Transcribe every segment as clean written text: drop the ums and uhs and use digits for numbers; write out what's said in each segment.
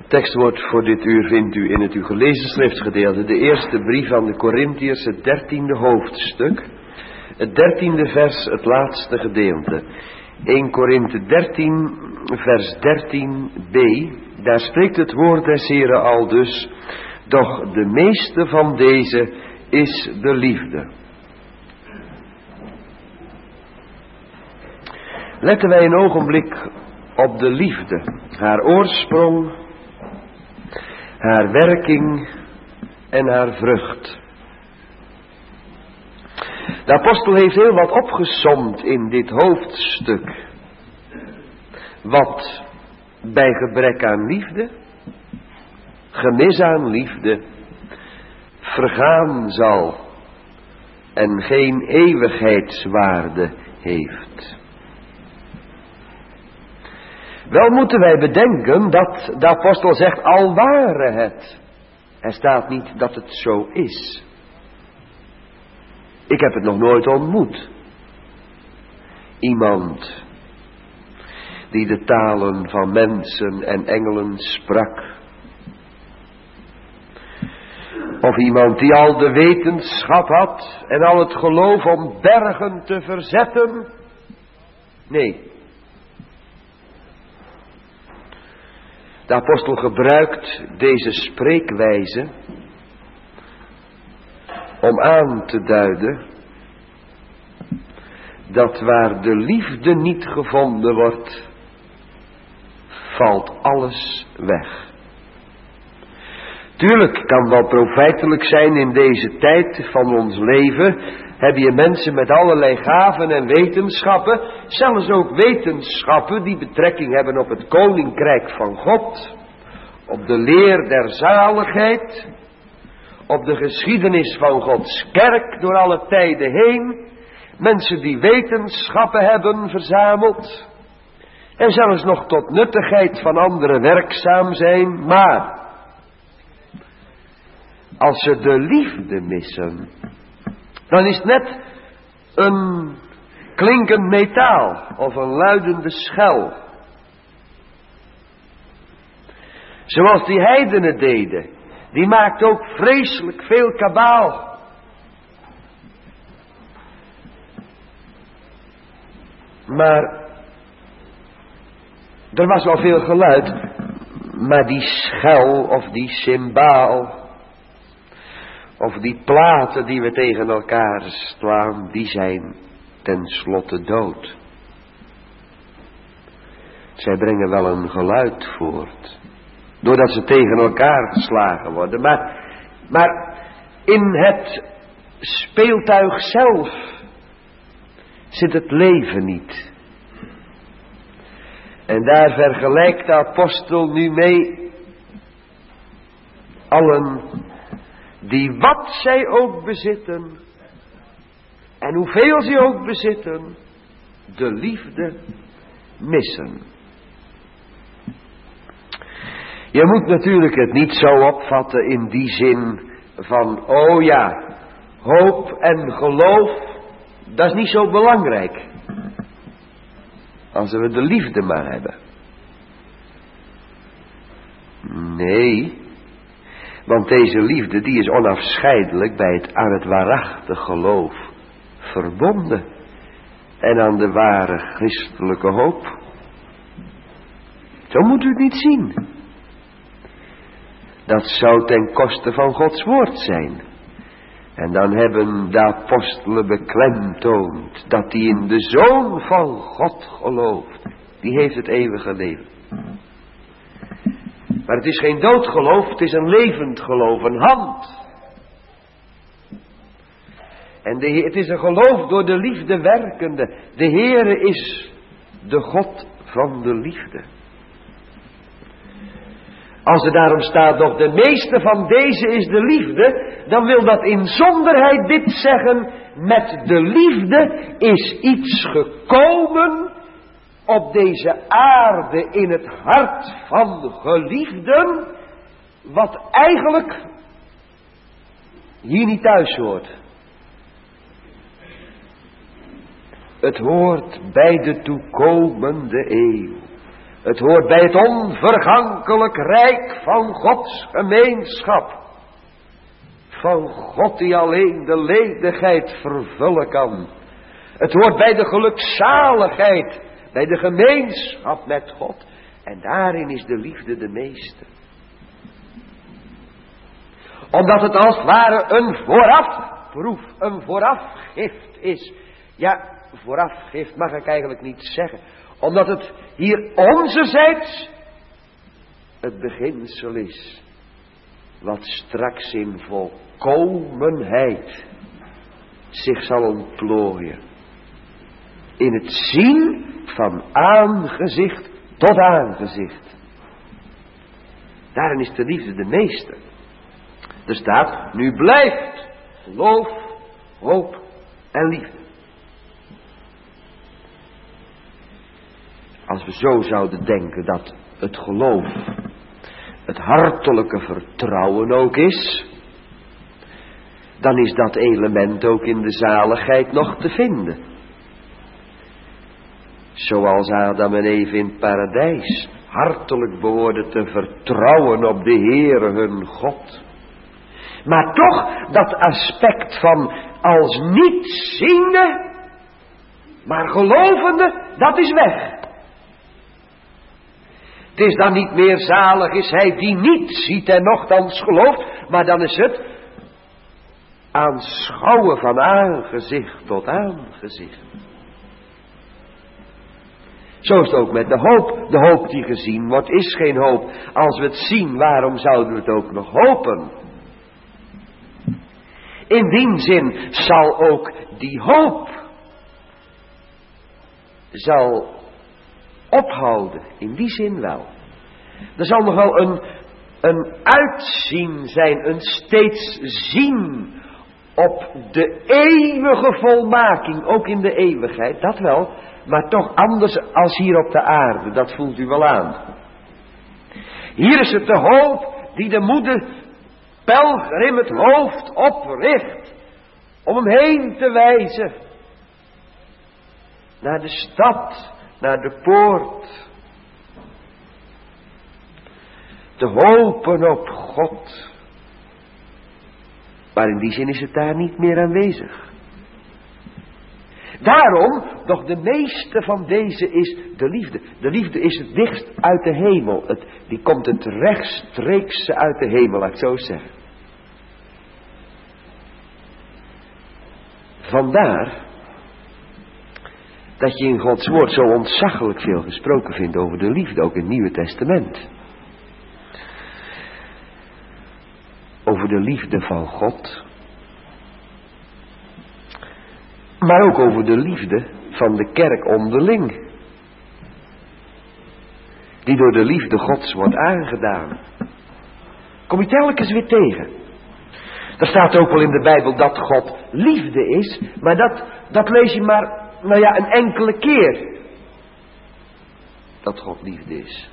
Tekstwoord voor dit uur vindt u in het u gelezen schriftgedeelte, de eerste brief aan de Korintiërs, het 13e hoofdstuk, het 13e vers, het laatste gedeelte. 1 Korinthe 13, vers 13b, daar spreekt het woord des Heren aldus, doch de meeste van deze is de liefde. Letten wij een ogenblik op de liefde, haar oorsprong, haar werking en haar vrucht. De apostel heeft heel wat opgesomd in dit hoofdstuk. Wat bij gebrek aan liefde, gemis aan liefde, vergaan zal en geen eeuwigheidswaarde heeft. Wel moeten wij bedenken dat de apostel zegt, al ware het. Er staat niet dat het zo is. Ik heb het nog nooit ontmoet. Iemand die de talen van mensen en engelen sprak. Of iemand die al de wetenschap had en al het geloof om bergen te verzetten. Nee. De apostel gebruikt deze spreekwijze om aan te duiden dat waar de liefde niet gevonden wordt, valt alles weg. Tuurlijk kan wel profijtelijk zijn in deze tijd van ons leven. Heb je mensen met allerlei gaven en wetenschappen, zelfs ook wetenschappen die betrekking hebben op het koninkrijk van God, op de leer der zaligheid, op de geschiedenis van Gods kerk door alle tijden heen. Mensen die wetenschappen hebben verzameld en zelfs nog tot nuttigheid van anderen werkzaam zijn, maar als ze de liefde missen, dan is het net een klinkend metaal of een luidende schel. Zoals die heidenen deden, die maakt ook vreselijk veel kabaal. Maar er was wel veel geluid, maar die schel of die cymbaal of die platen die we tegen elkaar slaan, die zijn tenslotte dood. Zij brengen wel een geluid voort, doordat ze tegen elkaar geslagen worden. Maar in het speeltuig zelf zit het leven niet. En daar vergelijkt de apostel nu mee allen die wat zij ook bezitten en hoeveel ze ook bezitten, de liefde missen. Je moet natuurlijk het niet zo opvatten in die zin van, oh ja, hoop en geloof, dat is niet zo belangrijk. Als we de liefde maar hebben. Nee, want deze liefde die is onafscheidelijk aan het waarachtig geloof verbonden. En aan de ware christelijke hoop. Zo moet u het niet zien. Dat zou ten koste van Gods woord zijn. En dan hebben de apostelen beklemtoond dat die in de Zoon van God gelooft. Die heeft het eeuwige leven. Maar het is geen doodgeloof, het is een levend geloof, een hand. En het is een geloof door de liefde werkende. De Heere is de God van de liefde. Als er daarom staat, doch de meeste van deze is de liefde, dan wil dat inzonderheid dit zeggen, met de liefde is iets gekomen op deze aarde in het hart van geliefden, wat eigenlijk hier niet thuis hoort. Het hoort bij de toekomende eeuw. Het hoort bij het onvergankelijk rijk van Gods gemeenschap. Van God die alleen de ledigheid vervullen kan. Het hoort bij de gelukzaligheid, bij de gemeenschap met God. En daarin is de liefde de meeste. Omdat het als het ware een voorafproef, een voorafgift is. Ja, voorafgift mag ik eigenlijk niet zeggen. Omdat het hier onzerzijds het beginsel is. Wat straks in volkomenheid zich zal ontplooien. In het zien van aangezicht tot aangezicht. Daarin is de liefde de meeste. Er staat, nu blijft geloof, hoop en liefde. Als we zo zouden denken dat het geloof het hartelijke vertrouwen ook is, dan is dat element ook in de zaligheid nog te vinden. Zoals Adam en Eve in het paradijs hartelijk behoorden te vertrouwen op de Heere hun God. Maar toch dat aspect van als niet ziende, maar gelovende, dat is weg. Het is dan niet meer zalig is hij die niet ziet en nochtans gelooft, maar dan is het aanschouwen van aangezicht tot aangezicht. Zo is het ook met de hoop. De hoop die gezien wordt is geen hoop. Als we het zien, waarom zouden we het ook nog hopen? In die zin zal ook die hoop zal ophouden. In die zin wel. Er zal nog wel een uitzien zijn, een steeds zien op de eeuwige volmaking, ook in de eeuwigheid, dat wel, maar toch anders als hier op de aarde, dat voelt u wel aan. Hier is het de hoop die de moeder pelgrim het hoofd opricht, om hem heen te wijzen, naar de stad, naar de poort, te hopen op God. Maar in die zin is het daar niet meer aanwezig. Daarom, doch de meeste van deze is de liefde. De liefde is het dichtst uit de hemel. Die komt het rechtstreeks uit de hemel, laat ik zo zeggen. Vandaar dat je in Gods woord zo ontzaglijk veel gesproken vindt over de liefde, ook in het Nieuwe Testament. Over de liefde van God. Maar ook over de liefde van de kerk onderling. Die door de liefde Gods wordt aangedaan. Kom je telkens weer tegen. Er staat ook wel in de Bijbel dat God liefde is. Maar dat lees je maar, een enkele keer. Dat God liefde is.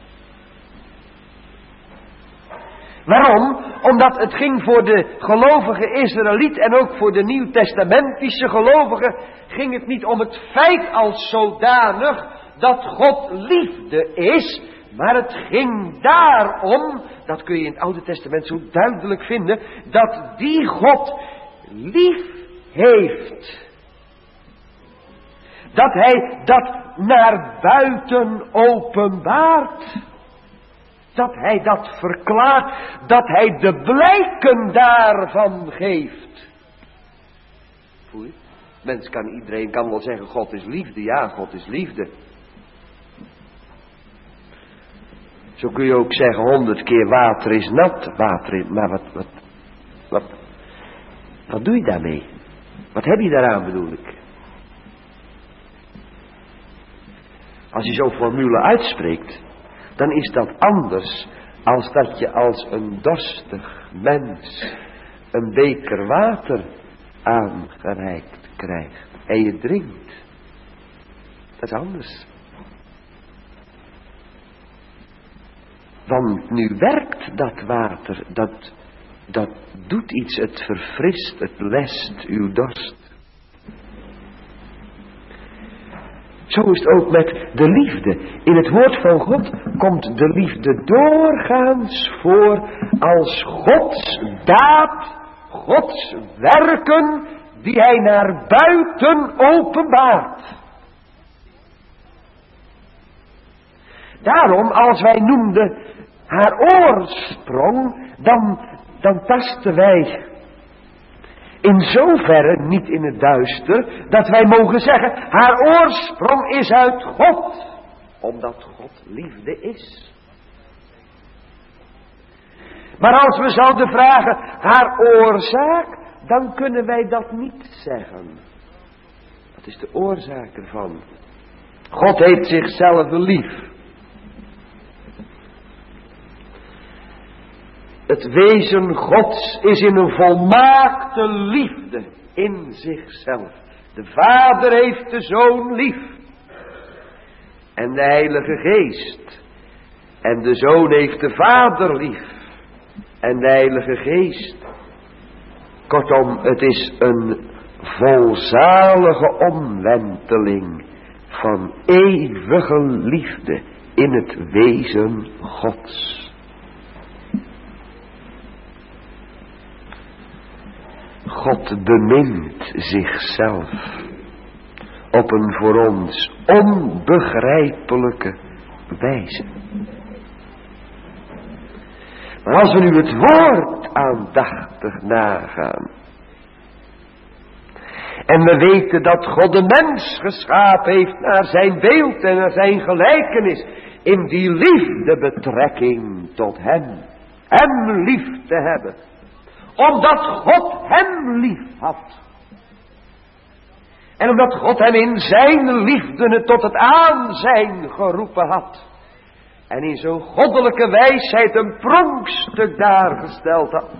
Waarom? Omdat het ging voor de gelovige Israëliet en ook voor de nieuwtestamentische gelovigen, ging het niet om het feit als zodanig dat God liefde is, maar het ging daarom, dat kun je in het Oude Testament zo duidelijk vinden, dat die God lief heeft. Dat hij dat naar buiten openbaart. Dat hij dat verklaart, dat hij de blijken daarvan geeft. Voel je? Iedereen kan wel zeggen, God is liefde. Ja, God is liefde. Zo kun je ook zeggen 100 keer water is nat. Maar wat doe je daarmee? Wat heb je daaraan, bedoel ik? Als je zo'n formule uitspreekt, dan is dat anders als dat je als een dorstig mens een beker water aangereikt krijgt en je drinkt. Dat is anders. Want nu werkt dat water, dat doet iets, het verfrist, het lest uw dorst. Zo is het ook met de liefde. In het woord van God komt de liefde doorgaans voor als Gods daad, Gods werken die hij naar buiten openbaart. Daarom, als wij noemden haar oorsprong, dan tasten wij in zoverre niet in het duister, dat wij mogen zeggen, haar oorsprong is uit God, omdat God liefde is. Maar als we zouden vragen, haar oorzaak, dan kunnen wij dat niet zeggen. Wat is de oorzaak ervan? God heeft zichzelf lief. Het wezen Gods is in een volmaakte liefde in zichzelf. De Vader heeft de Zoon lief. En de Heilige Geest. En de Zoon heeft de Vader lief. En de Heilige Geest. Kortom, het is een volzalige omwenteling van eeuwige liefde in het wezen Gods. God bemint zichzelf op een voor ons onbegrijpelijke wijze. Maar als we nu het woord aandachtig nagaan en we weten dat God de mens geschapen heeft naar zijn beeld en naar zijn gelijkenis, in die liefdebetrekking tot hem lief te hebben, omdat God hem lief had. En omdat God hem in zijn liefde tot het aanzijn geroepen had. En in zo'n goddelijke wijsheid een pronkstuk daargesteld had.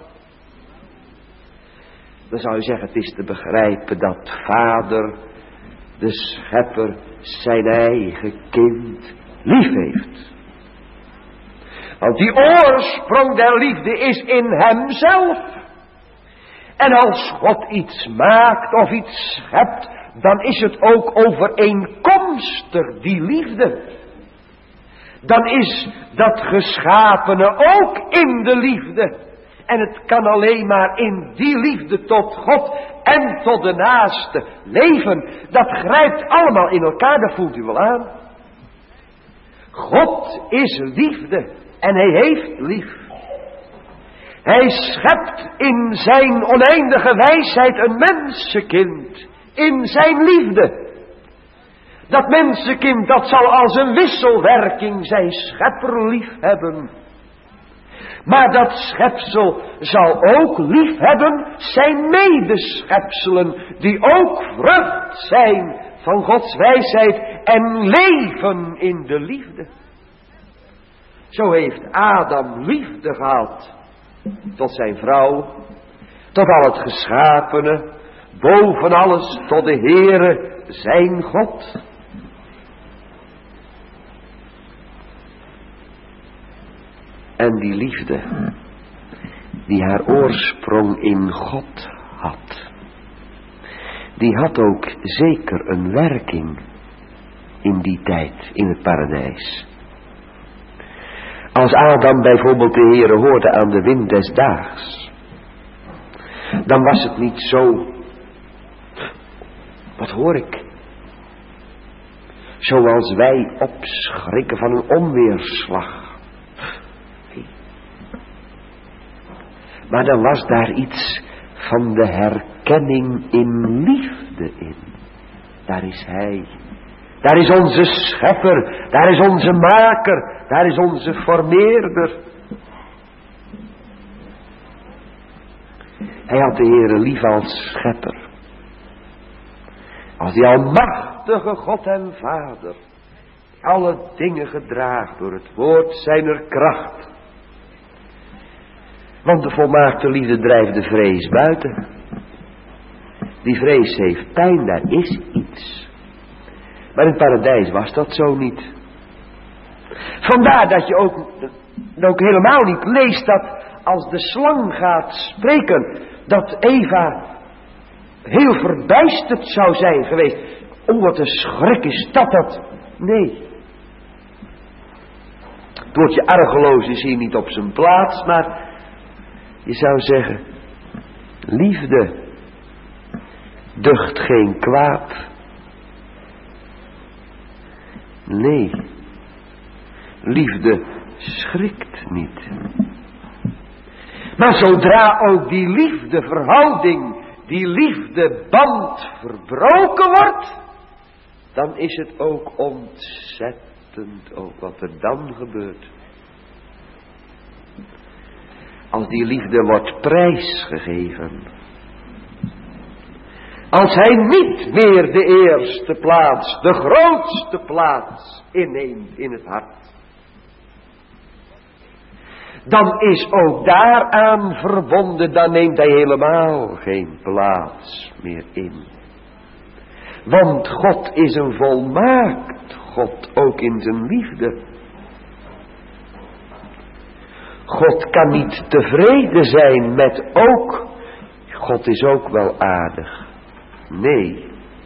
Dan zou je zeggen, het is te begrijpen dat Vader, de Schepper, zijn eigen kind lief heeft. Want die oorsprong der liefde is in hemzelf. En als God iets maakt of iets schept, dan is het ook overeenkomstig die liefde. Dan is dat geschapene ook in de liefde. En het kan alleen maar in die liefde tot God en tot de naaste leven. Dat grijpt allemaal in elkaar, dat voelt u wel aan. God is liefde en hij heeft lief. Hij schept in zijn oneindige wijsheid een mensenkind in zijn liefde. Dat mensenkind, dat zal als een wisselwerking zijn schepper lief hebben. Maar dat schepsel zal ook lief hebben zijn medeschepselen, die ook vrucht zijn van Gods wijsheid en leven in de liefde. Zo heeft Adam liefde gehad tot zijn vrouw, tot al het geschapene, boven alles tot de Heere zijn God. En die liefde, die haar oorsprong in God had, die had ook zeker een werking in die tijd in het paradijs. Als Adam bijvoorbeeld de Heere hoorde aan de wind des daags, dan was het niet zo, wat hoor ik? Zoals wij opschrikken van een onweerslag. Maar dan was daar iets van de herkenning in liefde in. Daar is hij. Daar is onze schepper. Daar is onze maker. Daar is onze formeerder. Hij had de Heere lief als schepper. Als die almachtige God en Vader. Alle dingen gedraagt door het woord zijner kracht. Want de volmaakte liefde drijft de vrees buiten. Die vrees heeft pijn, daar is iets. Maar in het paradijs was dat zo niet. Vandaar dat je ook helemaal niet leest dat als de slang gaat spreken, dat Eva heel verbijsterd zou zijn geweest. oh wat een schrik is dat. Nee. Het woordje argeloos is hier niet op zijn plaats, maar je zou zeggen, liefde ducht geen kwaad. Nee, liefde schrikt niet. Maar zodra ook die liefdeverhouding, die liefdeband verbroken wordt, dan is het ook ontzettend ook wat er dan gebeurt. Als die liefde wordt prijsgegeven. Als hij niet meer de eerste plaats, de grootste plaats inneemt in het hart. Dan is ook daaraan verbonden, dan neemt hij helemaal geen plaats meer in. Want God is een volmaakt God, ook in zijn liefde. God kan niet tevreden zijn met ook, God is ook wel aardig. Nee.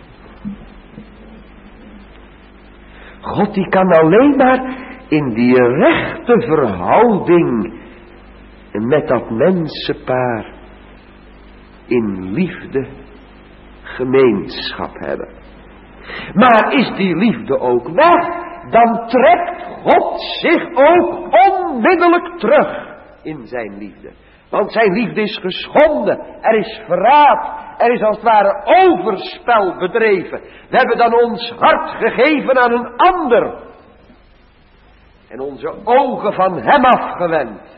God die kan alleen maar in die rechte verhouding met dat mensenpaar in liefde gemeenschap hebben. Maar is die liefde ook weg, dan trekt God zich ook onmiddellijk terug in zijn liefde. Want zijn liefde is geschonden, er is verraad, er is als het ware overspel bedreven. We hebben dan ons hart gegeven aan een ander. En onze ogen van hem afgewend.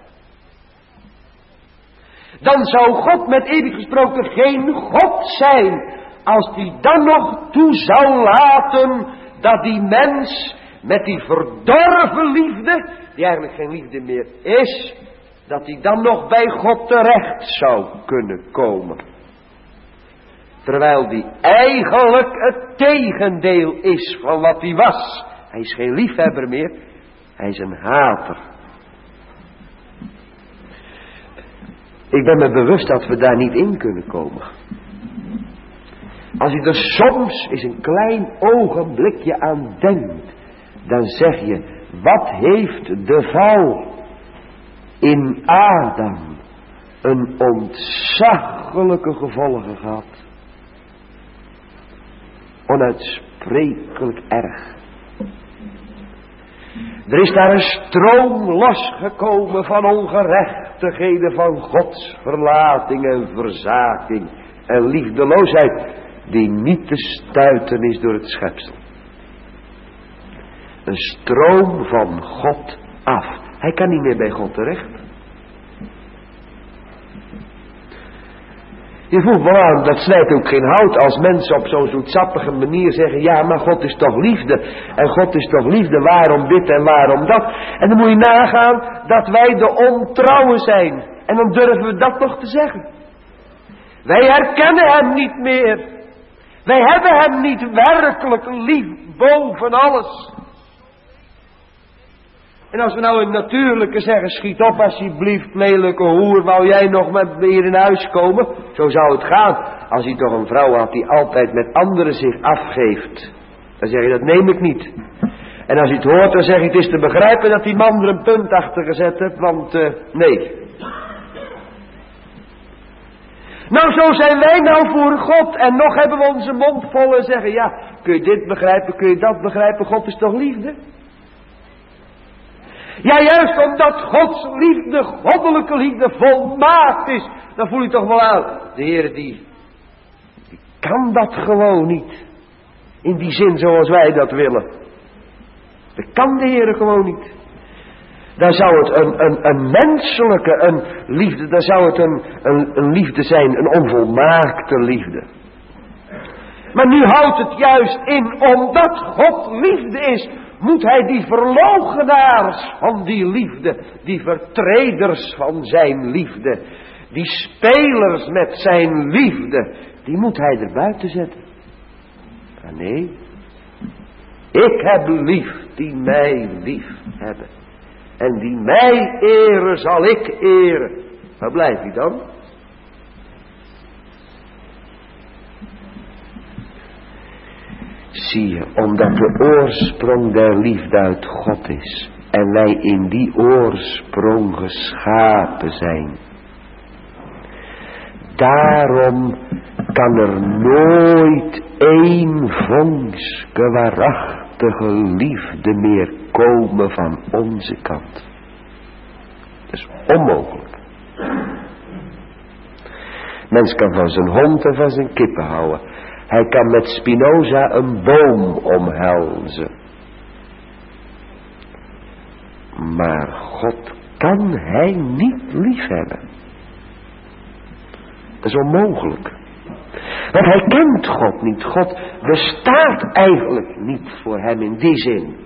Dan zou God met eeuwig gesproken geen God zijn, als hij dan nog toe zou laten dat die mens met die verdorven liefde, die eigenlijk geen liefde meer is, dat hij dan nog bij God terecht zou kunnen komen. Terwijl die eigenlijk het tegendeel is van wat hij was. Hij is geen liefhebber meer, hij is een hater. Ik ben me bewust dat we daar niet in kunnen komen. Als je er soms eens een klein ogenblikje aan denkt, dan zeg je, wat heeft de val in Adam een ontzaglijke gevolgen gehad. Onuitsprekelijk erg. Er is daar een stroom losgekomen van ongerechtigheden, van Gods verlating en verzaking en liefdeloosheid, die niet te stuiten is door het schepsel. Een stroom van God af. Hij kan niet meer bij God terecht. Je voelt wel aan, dat snijdt ook geen hout als mensen op zo'n zoetsappige manier zeggen, ja, maar God is toch liefde. En God is toch liefde, waarom dit en waarom dat. En dan moet je nagaan dat wij de ontrouwen zijn. En dan durven we dat toch te zeggen. Wij herkennen hem niet meer. Wij hebben hem niet werkelijk lief boven alles. En als we nou in natuurlijke zeggen, schiet op alsjeblieft, lelijke hoer, wou jij nog met me hier in huis komen? Zo zou het gaan. Als hij toch een vrouw had die altijd met anderen zich afgeeft, dan zeg je, dat neem ik niet. En als je het hoort, dan zeg je, het is te begrijpen dat die man er een punt achter gezet heeft, want nee. Nou, zo zijn wij nou voor God en nog hebben we onze mond vol en zeggen, ja, kun je dit begrijpen, kun je dat begrijpen, God is toch liefde? Ja, juist omdat Gods liefde, goddelijke liefde, volmaakt is. Dan voel je toch wel aan. De Heer die kan dat gewoon niet. In die zin zoals wij dat willen. Dat kan de Heer gewoon niet. Dan zou het een menselijke, een liefde, dan zou het een liefde zijn, een onvolmaakte liefde. Maar nu houdt het juist in, omdat God liefde is, moet hij die verloochenaars van die liefde, die vertreders van zijn liefde, die spelers met zijn liefde, die moet hij er buiten zetten. Maar nee, ik heb lief die mij lief hebben. En die mij eren zal ik eren. Waar blijft hij dan? Zie je, omdat de oorsprong der liefde uit God is. En wij in die oorsprong geschapen zijn. Daarom kan er nooit één vongske waarachtige liefde meer komen van onze kant. Dat is onmogelijk. Mens kan van zijn hond en van zijn kippen houden. Hij kan met Spinoza een boom omhelzen. Maar God kan hij niet liefhebben. Dat is onmogelijk. Want hij kent God niet. God bestaat eigenlijk niet voor hem in die zin.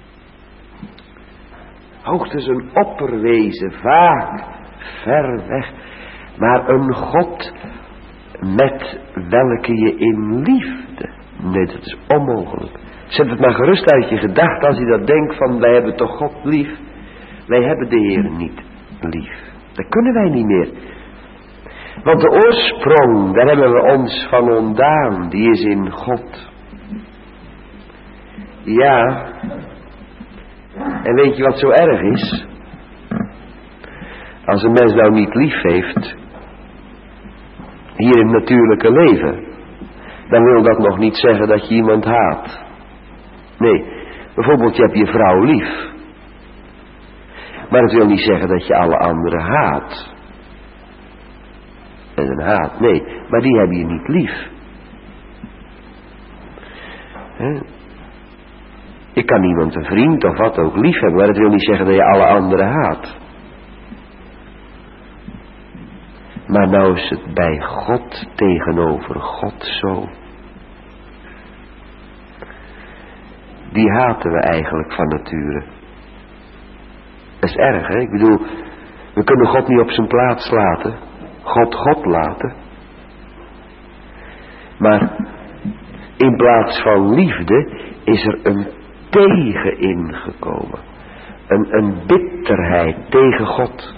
Hoogstens een opperwezen, vaak, ver weg. Maar een God met welke je in liefde. Nee, dat is onmogelijk. Zet het maar gerust uit je gedachten als je dat denkt van wij hebben toch God lief. Wij hebben de Heer niet lief. Dat kunnen wij niet meer. Want de oorsprong, daar hebben we ons van ontdaan. Die is in God. Ja. En weet je wat zo erg is? Als een mens nou niet lief heeft, hier in het natuurlijke leven, dan wil dat nog niet zeggen dat je iemand haat. Nee, bijvoorbeeld je hebt je vrouw lief. Maar dat wil niet zeggen dat je alle anderen haat. Dat is een haat, nee, maar die heb je niet lief. Je kan iemand een vriend of wat ook lief hebben, maar dat wil niet zeggen dat je alle anderen haat. Maar nou is het bij God tegenover God zo. Die haten we eigenlijk van nature. Dat is erg, hè? Ik bedoel, we kunnen God niet op zijn plaats laten. God laten. Maar in plaats van liefde is er een tegen ingekomen. Een bitterheid tegen God.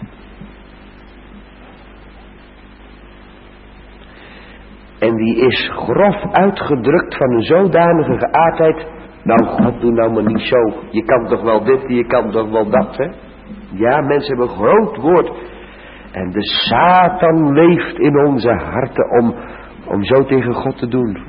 En die is grof uitgedrukt van een zodanige geaardheid. Nou, God, doe nou maar niet zo. Je kan toch wel dit, je kan toch wel dat, hè? Ja, mensen hebben een groot woord. En de Satan leeft in onze harten om zo tegen God te doen.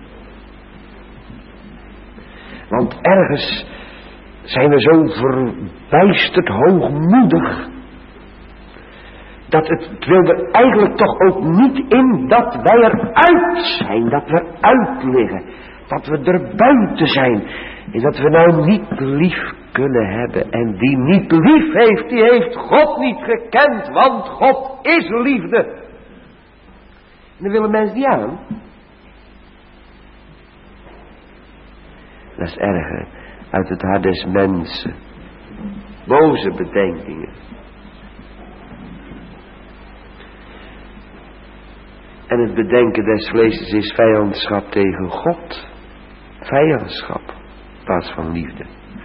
Want ergens zijn we zo verbijsterd hoogmoedig. Dat het wil er eigenlijk toch ook niet in dat wij eruit zijn. Dat we uitliggen. Dat we er buiten zijn. En dat we nou niet lief kunnen hebben. En die niet lief heeft, die heeft God niet gekend. Want God is liefde. En daar willen mensen niet aan. Dat is erger. Uit het hart des mensen. Boze bedenkingen. En het bedenken des vlees is vijandschap tegen God. Vijandschap in plaats van liefde.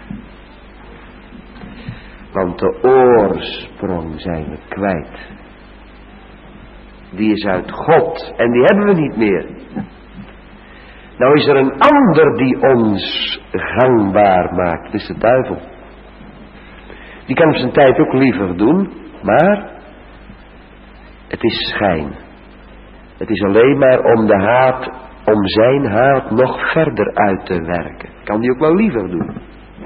Want de oorsprong zijn we kwijt. Die is uit God en die hebben we niet meer. Nou is er een ander die ons gangbaar maakt. Dat is de duivel. Die kan op zijn tijd ook liever doen. Maar het is schijn. Het is alleen maar om de haat, om zijn haat nog verder uit te werken. Kan die ook wel liever doen.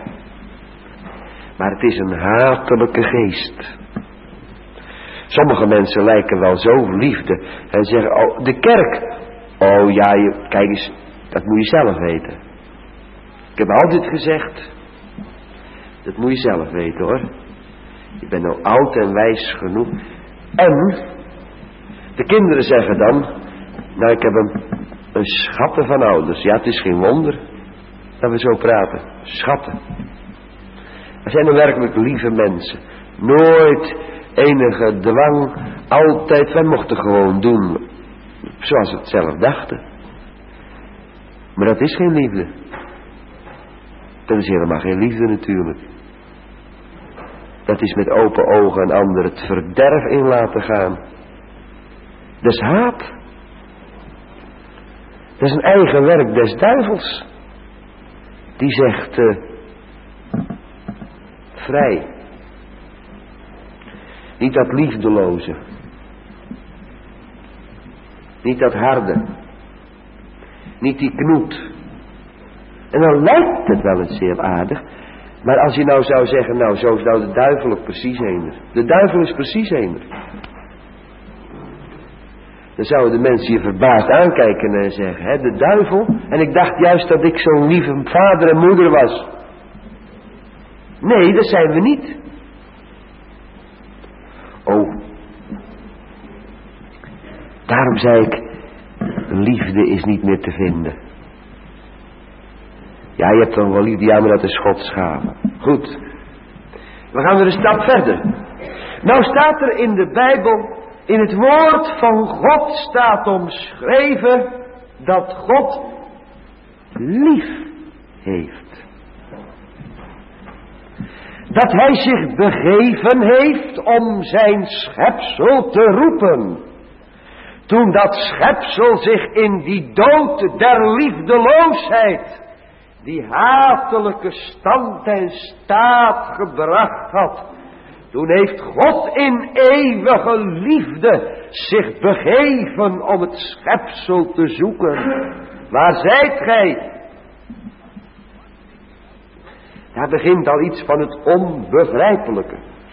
Maar het is een hatelijke geest. Sommige mensen lijken wel zo liefde. En zeggen, oh, de kerk. Oh ja, kijk eens, dat moet je zelf weten. Ik heb altijd gezegd, dat moet je zelf weten hoor. Je bent nou oud en wijs genoeg. En de kinderen zeggen dan, nou ik heb een schatten van ouders. Ja, het is geen wonder dat we zo praten. Schatten. We zijn dan werkelijk lieve mensen. Nooit enige dwang. Altijd, wij mochten gewoon doen zoals we het zelf dachten. Maar dat is geen liefde. Dat is helemaal geen liefde natuurlijk. Dat is met open ogen en anderen het verderf in laten gaan. Dat is haat. Dat is een eigen werk des duivels. Die zegt, vrij. Niet dat liefdeloze. Niet dat harde. Niet die knoet. En dan lijkt het wel eens heel aardig. Maar als je nou zou zeggen, nou zo is nou de duivel ook precies eender. De duivel is precies eender. Dan zouden de mensen je verbaasd aankijken en zeggen, hè, de duivel? En ik dacht juist dat ik zo'n lieve vader en moeder was. Nee, dat zijn we niet. Oh. Daarom zei ik, liefde is niet meer te vinden. Ja, je hebt dan wel liefde, ja, maar dat is Gods gave. Goed. We gaan weer een stap verder. Nou staat er in de Bijbel, in het woord van God staat omschreven dat God lief heeft. Dat hij zich begeven heeft om zijn schepsel te roepen. Toen dat schepsel zich in die dood der liefdeloosheid, die hatelijke stand en staat gebracht had. Toen heeft God in eeuwige liefde zich begeven om het schepsel te zoeken. Waar zijt gij? Daar begint al iets van het onbegrijpelijke.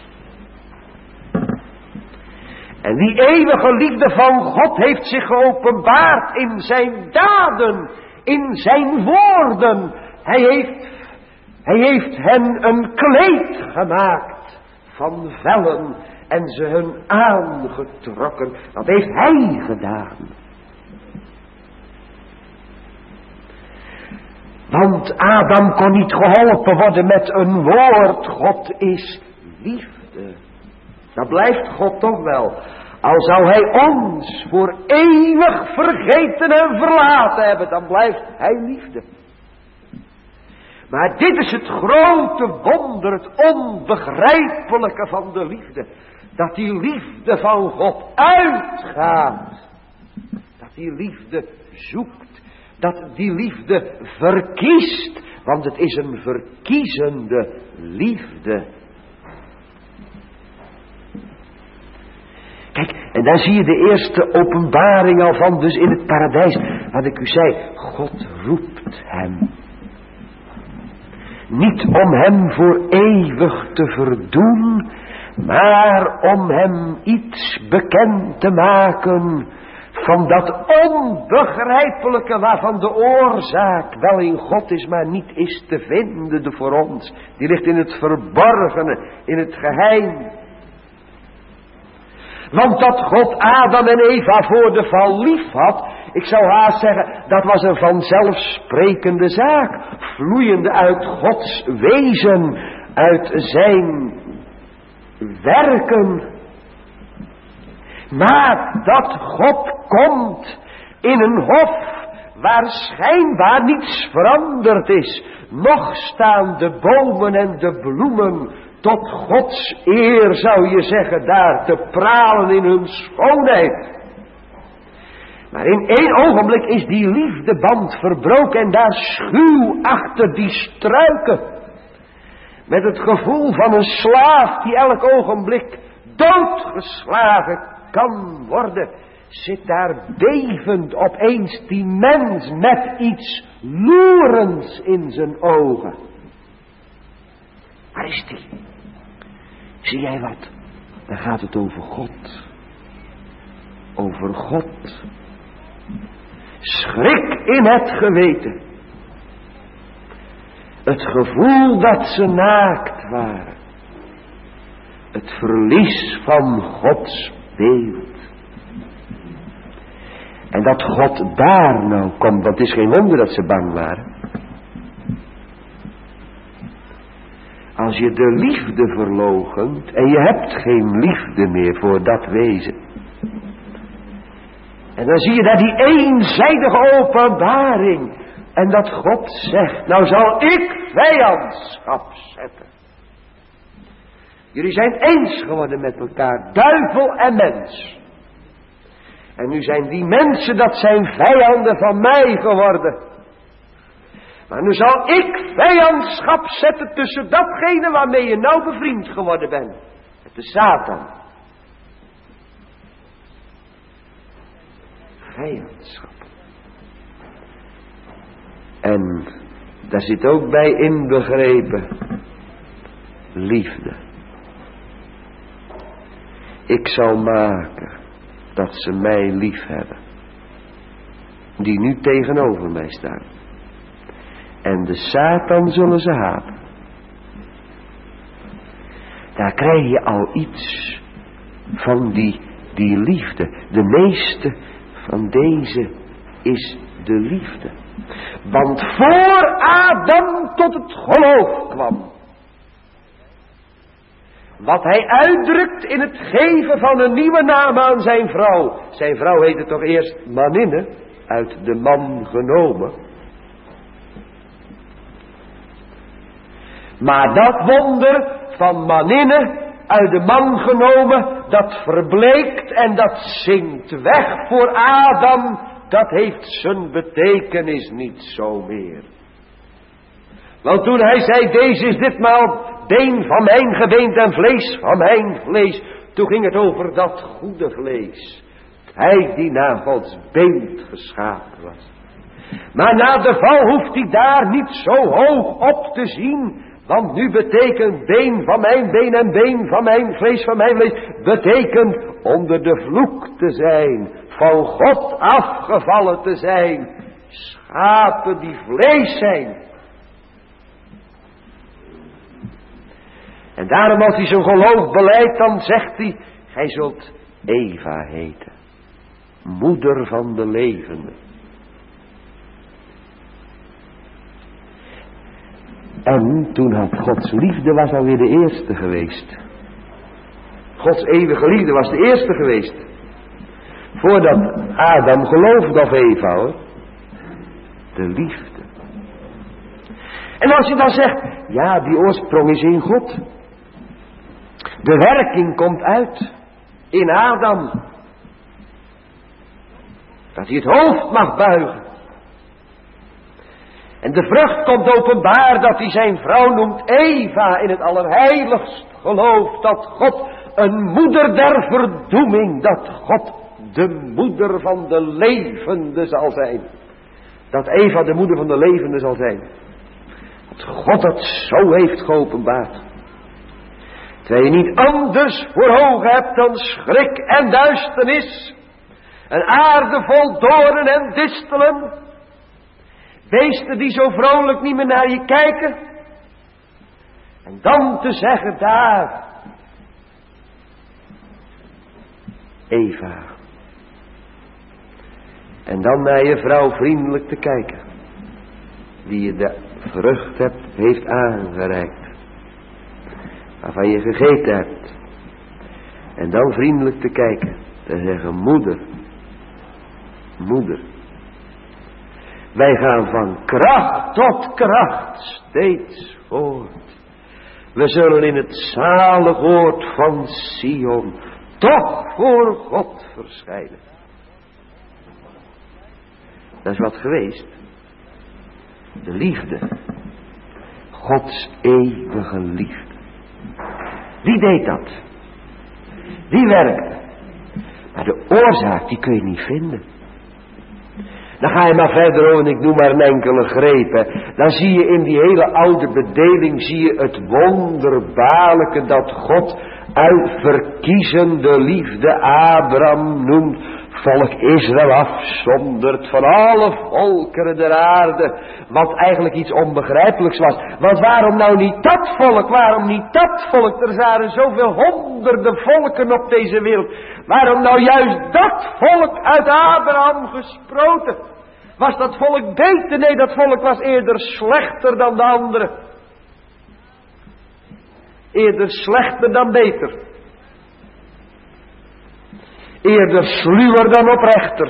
En die eeuwige liefde van God heeft zich geopenbaard in zijn daden, in zijn woorden. Hij heeft hen een kleed gemaakt van vellen en ze hun aangetrokken. Dat heeft hij gedaan. Want Adam kon niet geholpen worden met een woord. God is liefde. Dat blijft God toch wel. Al zou hij ons voor eeuwig vergeten en verlaten hebben, dan blijft hij liefde. Maar dit is het grote wonder, het onbegrijpelijke van de liefde. Dat die liefde van God uitgaat. Dat die liefde zoekt. Dat die liefde verkiest. Want het is een verkiezende liefde. Kijk, en daar zie je de eerste openbaring al van, dus in het paradijs. Wat ik u zei, God roept hem. Niet om hem voor eeuwig te verdoen, maar om hem iets bekend te maken van dat onbegrijpelijke waarvan de oorzaak wel in God is, maar niet is te vinden voor ons. Die ligt in het verborgene, in het geheim. Want dat God Adam en Eva voor de val lief had, ik zou haast zeggen, dat was een vanzelfsprekende zaak. Vloeiende uit Gods wezen, uit zijn werken. Maar dat God komt in een hof waar schijnbaar niets veranderd is. Nog staan de bomen en de bloemen tot Gods eer, zou je zeggen, daar te pralen in hun schoonheid. Maar in één ogenblik is die liefdeband verbroken en daar schuw achter die struiken. Met het gevoel van een slaaf die elk ogenblik doodgeslagen kan worden. Zit daar bevend opeens die mens met iets loerends in zijn ogen. Waar is die? Zie jij wat? Dan gaat het over God. Over God. Schrik in het geweten. Het gevoel dat ze naakt waren. Het verlies van Gods beeld. En dat God daar nou komt, want het is geen wonder dat ze bang waren. Als je de liefde verloochent en je hebt geen liefde meer voor dat wezen. En dan zie je daar die eenzijdige openbaring. En dat God zegt, nou zal ik vijandschap zetten. Jullie zijn eens geworden met elkaar, duivel en mens. En nu zijn die mensen, dat zijn vijanden van mij geworden. Maar nu zal ik vijandschap zetten tussen datgene waarmee je nou bevriend geworden bent. Met de Satan. Vijandschap. En daar zit ook bij inbegrepen liefde. Ik zal maken dat ze mij lief hebben. Die nu tegenover mij staan. En de Satan zullen ze haten. Daar krijg je al iets van die liefde. De meeste van deze is de liefde. Want voor Adam tot het geloof kwam, wat hij uitdrukt in het geven van een nieuwe naam aan zijn vrouw. Zijn vrouw heette toch eerst maninne, uit de man genomen. Maar dat wonder van maninne, uit de man genomen, dat verbleekt en dat zinkt weg voor Adam. Dat heeft zijn betekenis niet zo meer. Want toen hij zei, deze is ditmaal been van mijn gebeente en vlees van mijn vlees. Toen ging het over dat goede vlees. Hij die naar Gods beeld geschapen was. Maar na de val hoeft hij daar niet zo hoog op te zien. Want nu betekent been van mijn been en been van mijn vlees, betekent onder de vloek te zijn, van God afgevallen te zijn, schapen die vlees zijn. En daarom als hij zijn geloof belijdt, dan zegt hij, gij zult Eva heten, moeder van de levende. En toen had Gods liefde was alweer de eerste geweest. Gods eeuwige liefde was de eerste geweest. Voordat Adam geloofde of Eva hoor. De liefde. En als je dan zegt, ja die oorsprong is in God. De werking komt uit in Adam. Dat hij het hoofd mag buigen. En de vrucht komt openbaar dat hij zijn vrouw noemt Eva in het allerheiligst geloof. Dat God een moeder der verdoeming, dat God de moeder van de levende zal zijn. Dat Eva de moeder van de levende zal zijn. Dat God het zo heeft geopenbaard. Terwijl je niet anders voor ogen hebt dan schrik en duisternis. Een aarde vol doornen en distelen. Beesten die zo vrolijk niet meer naar je kijken. En dan te zeggen daar. Eva. En dan naar je vrouw vriendelijk te kijken. Die je de vrucht heeft aangereikt. Waarvan je gegeten hebt. En dan vriendelijk te kijken. Te zeggen moeder. Moeder. Wij gaan van kracht tot kracht steeds voort. We zullen in het zalig oord van Sion toch voor God verschijnen. Dat is wat geweest. De liefde. Gods eeuwige liefde. Wie deed dat? Wie werkte? Maar de oorzaak die kun je niet vinden. Dan ga je maar verder en ik noem maar een enkele greep. Dan zie je in die hele oude bedeling zie je het wonderbaarlijke dat God uit verkiezende liefde Abraham noemt. Volk Israël afzonderd van alle volkeren der aarde. Wat eigenlijk iets onbegrijpelijks was. Want waarom nou niet dat volk? Waarom niet dat volk? Er waren zoveel honderden volken op deze wereld. Waarom nou juist dat volk uit Abraham gesproten? Was dat volk beter? Nee, dat volk was eerder slechter dan de anderen. Eerder slechter dan beter. Eerder sluwer dan oprechter.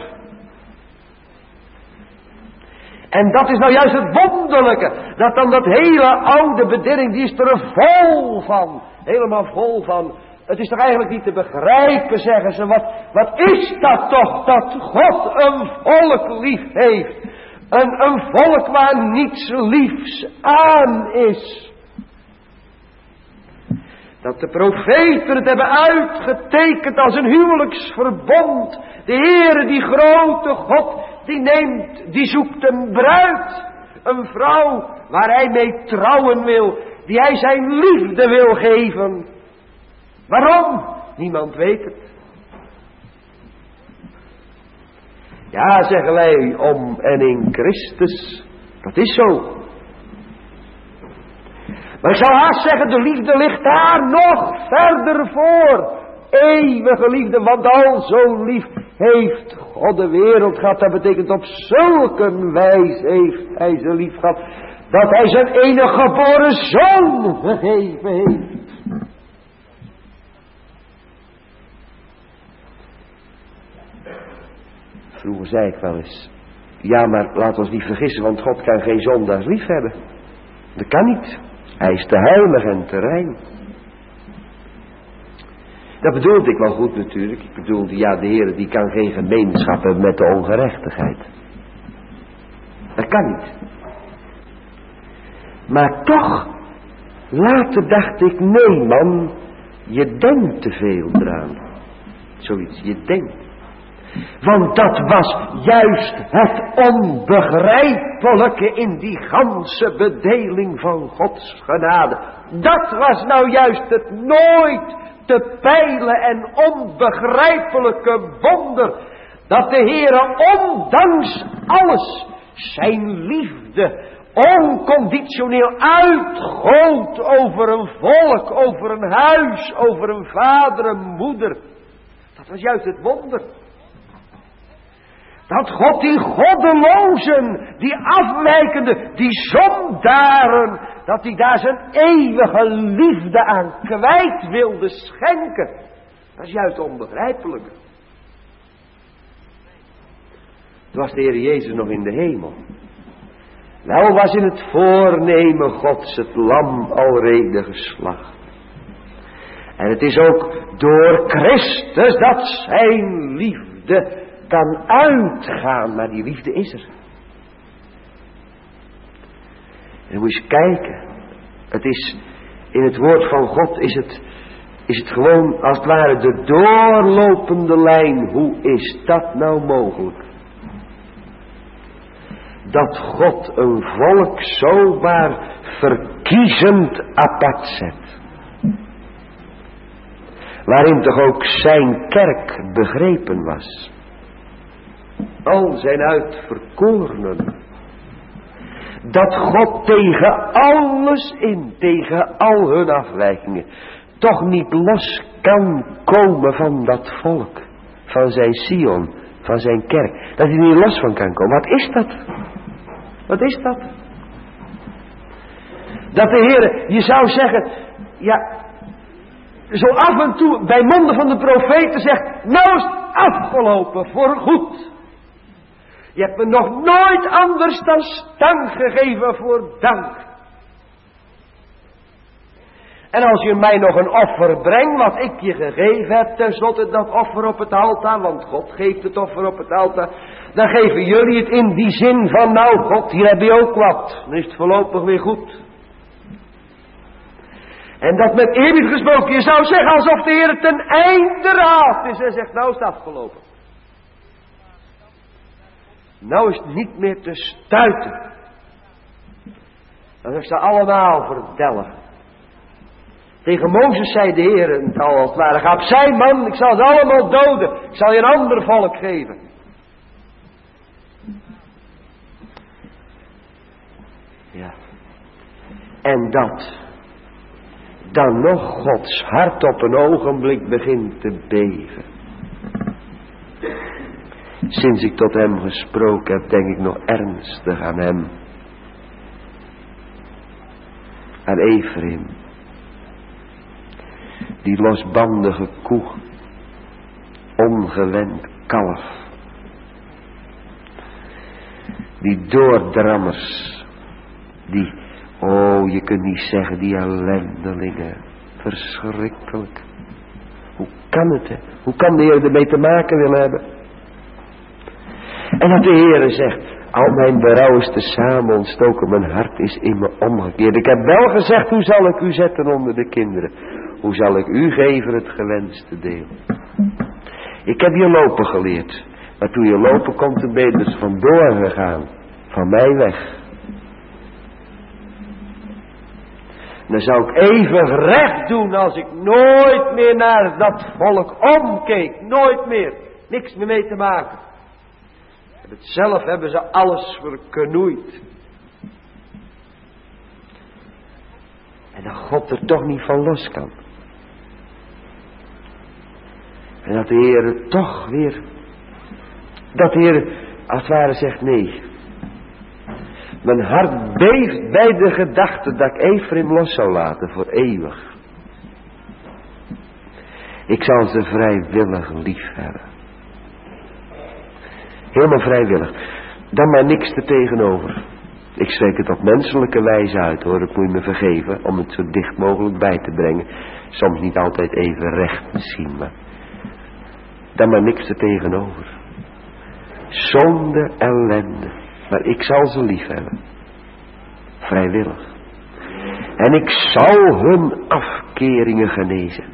En dat is nou juist het wonderlijke. Dat dan dat hele oude bediening, die is er vol van. Helemaal vol van Het is toch eigenlijk niet te begrijpen, zeggen ze. Wat is dat toch, dat God een volk lief heeft. Een volk waar niets liefs aan is. Dat de profeten het hebben uitgetekend als een huwelijksverbond. De Heere, die grote God, die zoekt een bruid. Een vrouw waar hij mee trouwen wil. Die hij zijn liefde wil geven. Waarom? Niemand weet het. Ja, zeggen wij, om en in Christus. Dat is zo. Maar ik zou haast zeggen, de liefde ligt daar nog verder voor. Eeuwige liefde, want al zo lief heeft God de wereld gehad. Dat betekent op zulke wijze heeft hij ze lief gehad. Dat hij zijn enige geboren zoon gegeven heeft. Vroeger zei ik wel eens. Ja, maar laat ons niet vergissen, want God kan geen zondaars lief hebben. Dat kan niet. Hij is te heilig en te rein. Dat bedoelde ik wel goed natuurlijk. Ik bedoelde, ja, de Heer die kan geen gemeenschap hebben met de ongerechtigheid. Dat kan niet. Maar toch, later dacht ik, nee man, je denkt te veel eraan. Zoiets, je denkt. Want dat was juist het onbegrijpelijke in die ganse bedeling van Gods genade. Dat was nou juist het nooit te peilen en onbegrijpelijke wonder. Dat de Heere ondanks alles zijn liefde onconditioneel uitgoot over een volk, over een huis, over een vader, een moeder. Dat was juist het wonder. Dat God die goddelozen, die afwijkende, die zondaren, dat hij daar zijn eeuwige liefde aan kwijt wilde schenken. Dat is juist onbegrijpelijk. Toen was de Heer Jezus nog in de hemel. Wel was in het voornemen Gods het lam alrede geslacht. En het is ook door Christus dat zijn liefde kan uitgaan, maar die liefde is er. En moet je eens kijken. Het is, in het woord van God is het gewoon als het ware de doorlopende lijn. Hoe is dat nou mogelijk? Dat God een volk zomaar verkiezend apart zet. Waarin toch ook zijn kerk begrepen was. Al zijn uitverkorenen. Dat God tegen alles in, tegen al hun afwijkingen, toch niet los kan komen van dat volk. Van zijn Sion, van zijn kerk. Dat hij er niet los van kan komen. Wat is dat? Wat is dat? Dat de Heer, je zou zeggen, ja, zo af en toe bij monden van de profeten zegt, nou is het afgelopen voor goed. Je hebt me nog nooit anders dan stank gegeven voor dank. En als je mij nog een offer brengt, wat ik je gegeven heb, tenslotte dat offer op het altaar, want God geeft het offer op het altaar, dan geven jullie het in die zin van, nou God, hier heb je ook wat, dan is het voorlopig weer goed. En dat met eerbied gesproken, je zou zeggen alsof de Heer ten einde raad is en zegt, nou is het afgelopen. Nou is het niet meer te stuiten. Dan zal ik ze allemaal vertellen. Tegen Mozes zei de Heer, het al als het ware, ga opzij man, ik zal ze allemaal doden. Ik zal je een ander volk geven. Ja. En dat dan nog Gods hart op een ogenblik begint te beven. Sinds ik tot hem gesproken heb, denk ik nog ernstig aan hem. Aan Ephraim. Die losbandige koe. Ongewend kalf. Die doordrammers. Die, oh je kunt niet zeggen, die ellendelingen. Verschrikkelijk. kan het, hè? Hoe kan de Heer ermee te maken willen hebben? En dat de Heer zegt, al mijn berouw is te samen ontstoken, mijn hart is in me omgekeerd. Ik heb wel gezegd, hoe zal ik u zetten onder de kinderen? Hoe zal ik u geven het gewenste deel? Ik heb je lopen geleerd. Maar toen je lopen komt, dan ben je dus vandoor gegaan. Van mij weg. Dan zou ik even recht doen als ik nooit meer naar dat volk omkeek. Nooit meer. Niks meer mee te maken. En zelf hebben ze alles verknoeid. En dat God er toch niet van los kan. En dat de Heer toch weer, dat de Heer als het ware zegt nee. Mijn hart beeft bij de gedachte dat ik Efraïm los zou laten voor eeuwig. Ik zal ze vrijwillig lief hebben. Helemaal vrijwillig. Dan maar niks er tegenover. Ik spreek het op menselijke wijze uit hoor, dat moet je me vergeven, om het zo dicht mogelijk bij te brengen. Soms niet altijd even recht misschien, maar dan maar niks er tegenover. Zonde, ellende, maar ik zal ze lief hebben. Vrijwillig. En ik zal hun afkeringen genezen.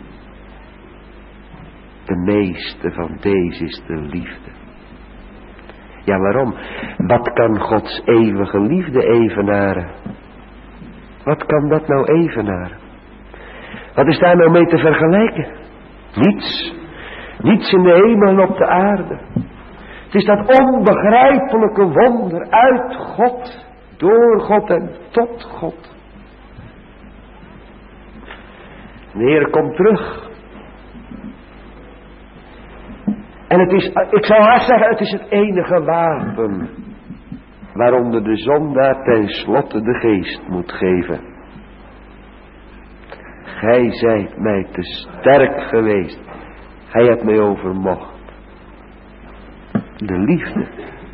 De meeste van deze is de liefde. Ja, waarom? Wat kan Gods eeuwige liefde evenaren? Wat kan dat nou evenaren? Wat is daar nou mee te vergelijken? Niets. Niets in de hemel en op de aarde. Het is dat onbegrijpelijke wonder uit God, door God en tot God. De Heer komt terug. En het is, ik zou haast zeggen, het is het enige wapen waaronder de zondaar ten slotte de geest moet geven. Gij zijt mij te sterk geweest. Gij hebt mij overmocht. De liefde.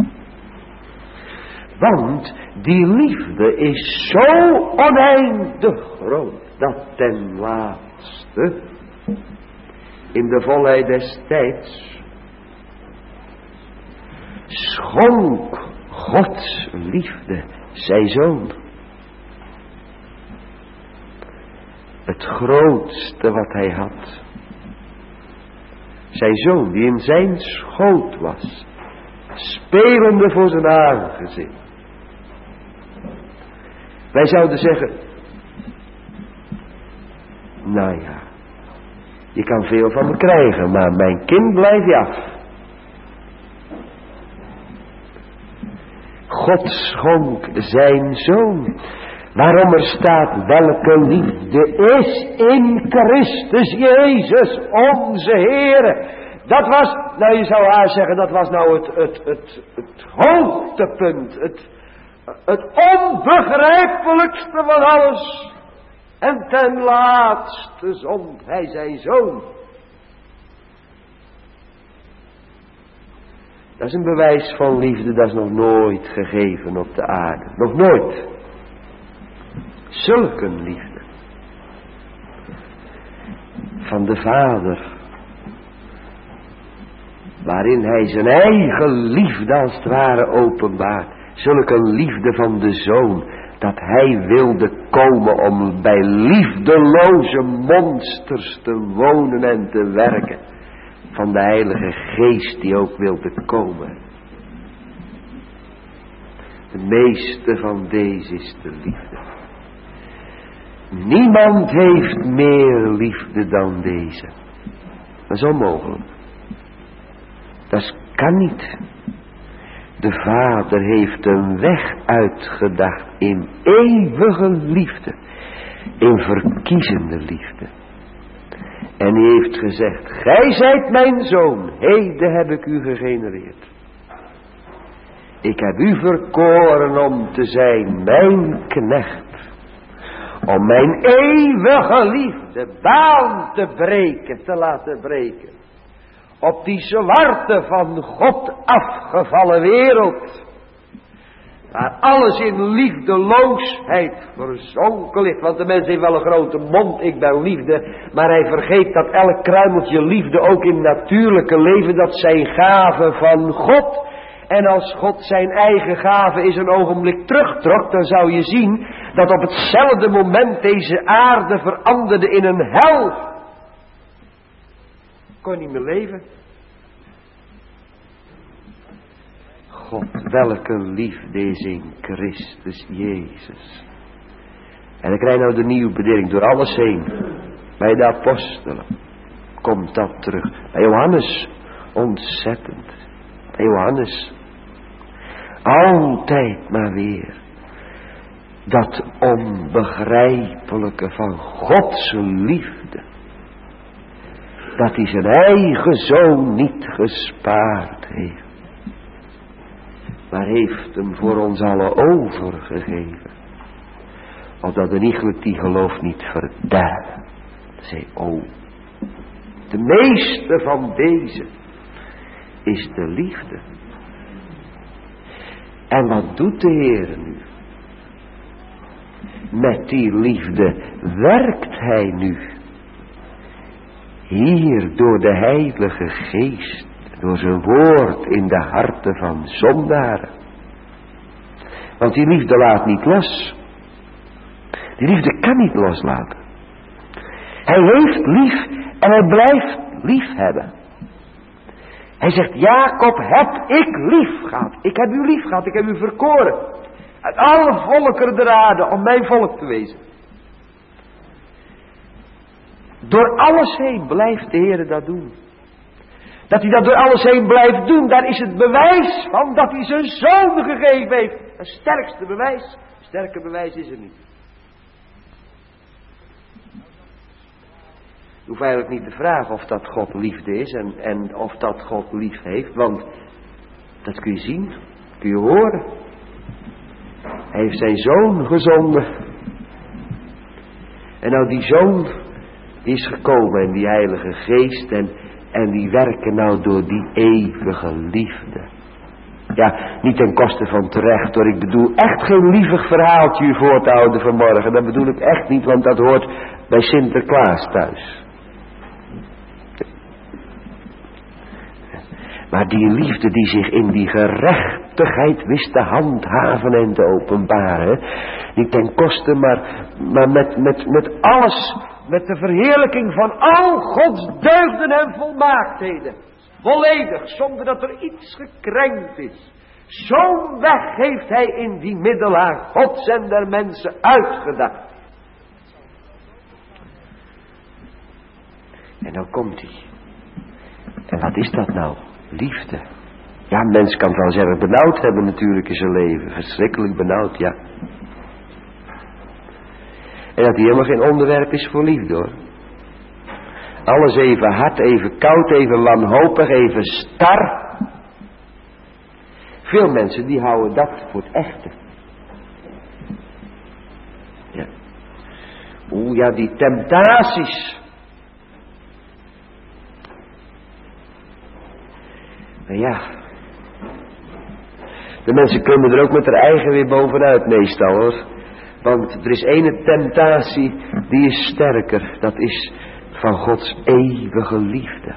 Want die liefde is zo oneindig groot dat ten laatste in de volheid des tijds schonk Gods liefde zijn zoon. Het grootste wat hij had. Zijn zoon die in zijn schoot was. Spelende voor zijn aangezicht. Wij zouden zeggen. Nou ja. Je kan veel van me krijgen. Maar mijn kind blijf je af. God schonk zijn zoon. Waarom er staat welke liefde is in Christus Jezus onze Heere. Dat was, nou je zou haar zeggen, dat was nou het hoogtepunt. Het onbegrijpelijkste van alles. En ten laatste zond hij zijn zoon. Dat is een bewijs van liefde, dat is nog nooit gegeven op de aarde. Nog nooit. Zulke liefde. Van de Vader. Waarin hij zijn eigen liefde als het ware openbaart. Zulke liefde van de Zoon. Dat hij wilde komen om bij liefdeloze monsters te wonen en te werken. Van de Heilige Geest die ook wilde komen. De meeste van deze is de liefde. Niemand heeft meer liefde dan deze. Dat is onmogelijk. Dat kan niet. De Vader heeft een weg uitgedacht in eeuwige liefde. In verkiezende liefde. En hij heeft gezegd, gij zijt mijn zoon, heden heb ik u gegenereerd. Ik heb u verkoren om te zijn mijn knecht. Om mijn eeuwige liefde baan te breken, te laten breken. Op die zwarte van God afgevallen wereld. Waar alles in liefdeloosheid verzonken ligt. Want de mens heeft wel een grote mond, ik ben liefde. Maar hij vergeet dat elk kruimeltje liefde ook in het natuurlijke leven, dat zijn gave van God. En als God zijn eigen gave eens een ogenblik terugtrok, dan zou je zien dat op hetzelfde moment deze aarde veranderde in een hel. Kon niet meer leven. God, welke liefde is in Christus Jezus. En ik krijg nou de nieuwe bediening door alles heen. Bij de apostelen komt dat terug. Bij Johannes ontzettend. Bij Johannes altijd maar weer. Dat onbegrijpelijke van Gods liefde. Dat hij zijn eigen zoon niet gespaard heeft. Maar heeft hem voor ons allen overgegeven. Opdat de iegelijk die gelooft niet verderven. Zei, de meeste van deze is de liefde. En wat doet de Heer nu? Met die liefde werkt hij nu. Hier door de Heilige Geest. Door zijn woord in de harten van zondaren. Want die liefde laat niet los. Die liefde kan niet loslaten. Hij heeft lief en hij blijft lief hebben. Hij zegt, Jacob heb ik lief gehad. Ik heb u lief gehad, ik heb u verkoren. Uit alle volkeren der aarde om mijn volk te wezen. Door alles heen blijft de Heer dat doen. Dat hij dat door alles heen blijft doen, daar is het bewijs van dat hij zijn zoon gegeven heeft. Het sterkste bewijs. Sterker bewijs is er niet. Je hoeft eigenlijk niet te vragen of dat God liefde is en of dat God lief heeft. Want dat kun je zien, kun je horen. Hij heeft zijn zoon gezonden. En nou die zoon die is gekomen en die Heilige Geest en die werken nou door die eeuwige liefde. Ja, niet ten koste van terecht hoor. Ik bedoel echt geen lievig verhaaltje u voor te houden vanmorgen. Dat bedoel ik echt niet, want dat hoort bij Sinterklaas thuis. Maar die liefde die zich in die gerechtigheid wist te handhaven en te openbaren. Niet ten koste, maar met alles. Met de verheerlijking van al Gods deugden en volmaaktheden. Volledig, zonder dat er iets gekrenkt is. Zo'n weg heeft hij in die middelaar Gods en der mensen uitgedacht. En dan komt hij. En wat is dat nou? Liefde. Ja, een mens kan het wel eens erg benauwd hebben natuurlijk in zijn leven. Verschrikkelijk benauwd, ja. En dat hij helemaal geen onderwerp is voor liefde hoor. Alles even hard, even koud, even wanhopig, even star. Veel mensen die houden dat voor het echte. Ja. Ja, die temptaties. Maar ja. De mensen komen er ook met haar eigen weer bovenuit meestal hoor. Want er is ene temptatie die is sterker. Dat is van Gods eeuwige liefde.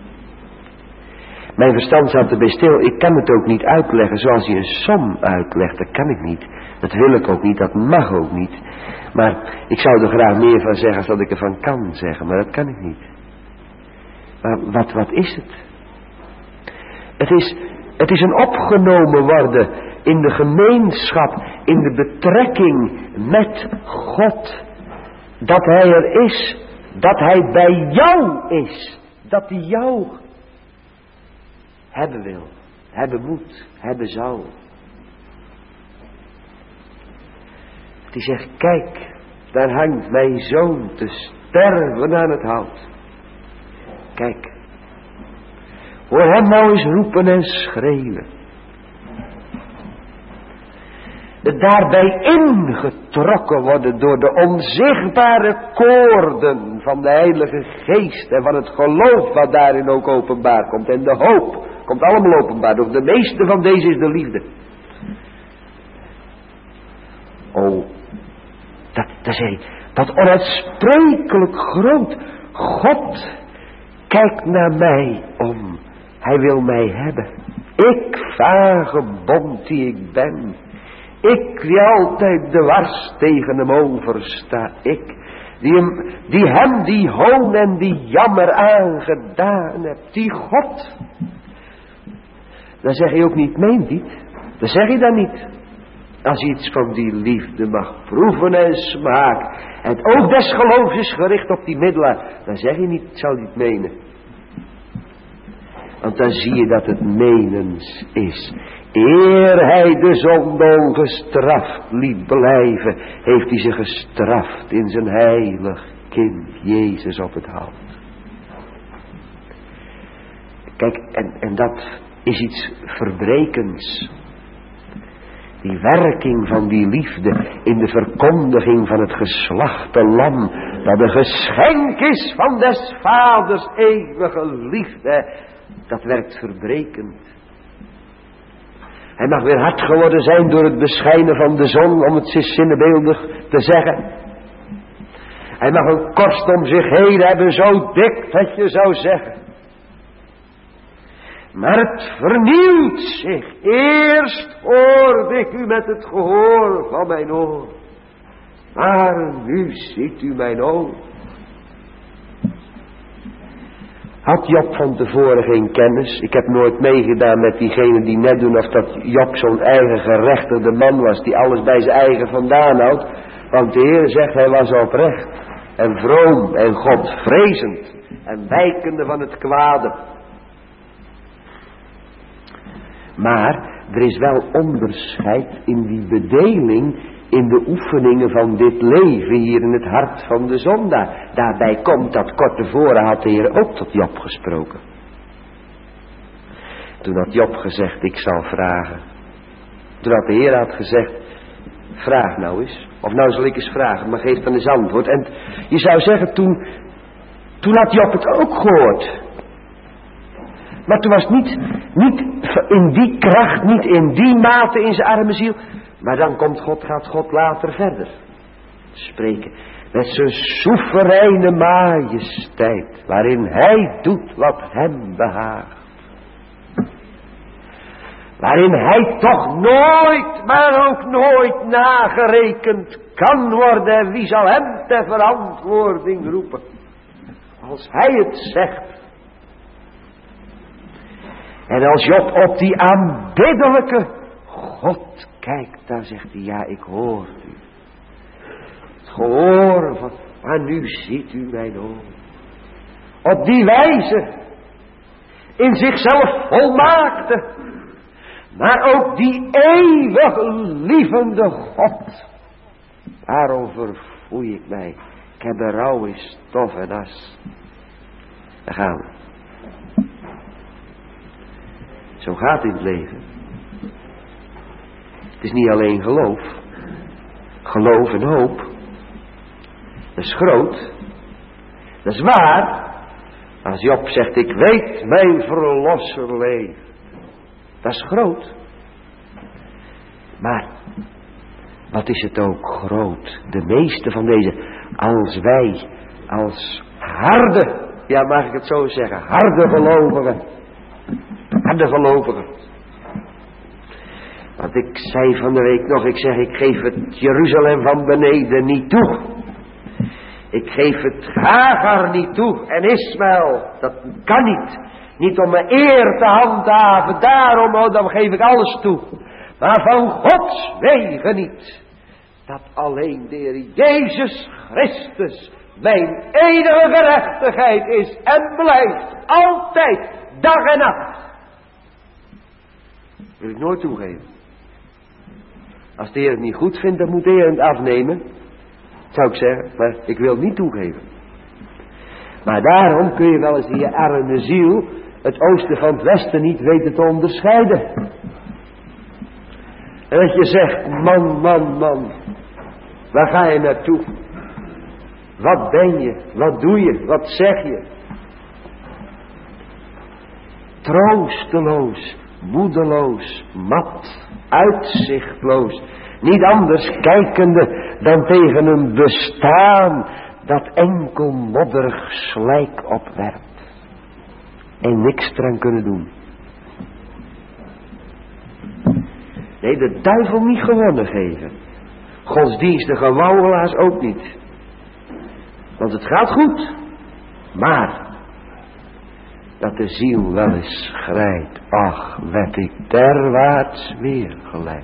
Mijn verstand staat erbij stil. Ik kan het ook niet uitleggen zoals je een som uitlegt. Dat kan ik niet. Dat wil ik ook niet. Dat mag ook niet. Maar ik zou er graag meer van zeggen als dat ik ervan kan zeggen. Maar dat kan ik niet. Maar wat is het? Het is een opgenomen worden in de gemeenschap, in de betrekking met God. Dat hij er is, dat hij bij jou is, dat hij jou hebben wil, hebben moet, hebben zal. Die zegt, kijk, daar hangt mijn zoon te sterven aan het hout. Kijk. Hoor hem nou eens roepen en schreeuwen. Het daarbij ingetrokken worden door de onzichtbare koorden van de Heilige Geest en van het geloof wat daarin ook openbaar komt. En de hoop komt allemaal openbaar. Doch de meeste van deze is de liefde. Oh, dat zei hij, wat onuitsprekelijk groot. God kijkt naar mij om. Hij wil mij hebben. Ik, vagebond die ik ben. Ik die altijd dwars tegen hem oversta. Ik die hem die hoon en die jammer aangedaan heb. Die God. Dan zeg je ook niet, meent niet. Dan zeg je dat niet. Als je iets van die liefde mag proeven en smaken. En het oog des geloofs is gericht op die middelaar. Dan zeg je niet, ik zal niet menen. Want dan zie je dat het menens is. Eer hij de zonde ongestraft liet blijven, heeft hij ze gestraft in zijn heilig kind Jezus op het hout. Kijk, en dat is iets verbrekends. Die werking van die liefde in de verkondiging van het geslachte lam, dat een geschenk is van des vaders eeuwige liefde, dat werkt verbrekend. Hij mag weer hard geworden zijn door het beschijnen van de zon, om het zinnebeeldig te zeggen. Hij mag een korst om zich heen hebben, zo dik dat je zou zeggen. Maar het vernieuwt zich. Eerst hoorde ik u met het gehoor van mijn oor. Maar nu ziet u mijn oog. Had Job van tevoren geen kennis? Ik heb nooit meegedaan met diegenen die net doen of dat Job zo'n eigen gerechtigde man was, die alles bij zijn eigen vandaan houdt. Want de Heer zegt, hij was oprecht en vroom en Godvrezend en wijkende van het kwade. Maar er is wel onderscheid in die bedeling in de oefeningen van dit leven hier in het hart van de zondaar. Daarbij komt dat kort tevoren had de Heer ook tot Job gesproken. Toen had Job gezegd, ik zal vragen. Toen had de Heer had gezegd, vraag nou eens. Of nou zal ik eens vragen, maar geef dan eens antwoord. En je zou zeggen, toen had Job het ook gehoord. Maar toen was het niet in die kracht, niet in die mate in zijn arme ziel. Maar dan gaat God later verder spreken. Met zijn soevereine majesteit. Waarin hij doet wat hem behaagt. Waarin hij toch nooit, maar ook nooit nagerekend kan worden. En wie zal hem ter verantwoording roepen? Als hij het zegt. En als Job op die aanbiddelijke God kijkt, dan zegt hij, ja, ik hoor u. Het gehoor van, maar nu ziet u mijn ogen. Op die wijze, in zichzelf volmaakte, maar ook die eeuwig lievende God. Daarom verfoei ik mij. Ik heb berouw in stof en as. Daar gaan we. Zo gaat het in het leven. Het is niet alleen geloof. Geloof en hoop. Dat is groot. Dat is waar. Als Job zegt, ik weet mijn verlosser leeft. Dat is groot. Maar, wat is het ook groot. De meeste van deze, als wij, als harde, ja mag ik het zo zeggen, harde gelovigen. Harde gelovigen. Want ik zei van de week nog, ik geef het Jeruzalem van beneden niet toe. Ik geef het Hagar niet toe en Ismaël, dat kan niet. Niet om mijn eer te handhaven, daarom dan geef ik alles toe. Maar van Gods wegen niet. Dat alleen de Heer Jezus Christus mijn enige gerechtigheid is en blijft altijd, dag en nacht. Wil ik nooit toegeven. Als de Heer het niet goed vindt, dan moet de Heer het afnemen. Zou ik zeggen, maar ik wil het niet toegeven. Maar daarom kun je wel eens in je arme ziel het oosten van het westen niet weten te onderscheiden. En dat je zegt, man, waar ga je naartoe? Wat ben je? Wat doe je? Wat zeg je? Troosteloos, moedeloos, mat, uitzichtloos. Niet anders kijkende dan tegen een bestaan dat enkel modderig slijk opwerpt. En niks eraan kunnen doen. Nee, de duivel niet gewonnen geven. Godsdienstige wauwelaars ook niet. Want het gaat goed. Maar dat de ziel wel eens grijpt. Ach, werd ik derwaarts weer geleid.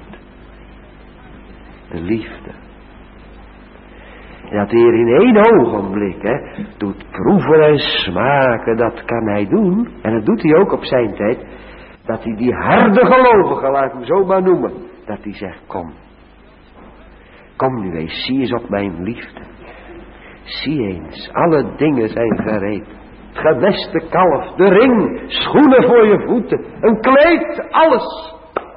De liefde. En dat de Heer in één ogenblik doet proeven en smaken, dat kan hij doen. En dat doet hij ook op zijn tijd. Dat hij die harde gelovigen, laat ik hem zo maar noemen. Dat hij zegt, kom. Kom nu eens, zie eens op mijn liefde. Zie eens, alle dingen zijn gereed. Het gemeste kalf, de ring, schoenen voor je voeten, een kleed, alles.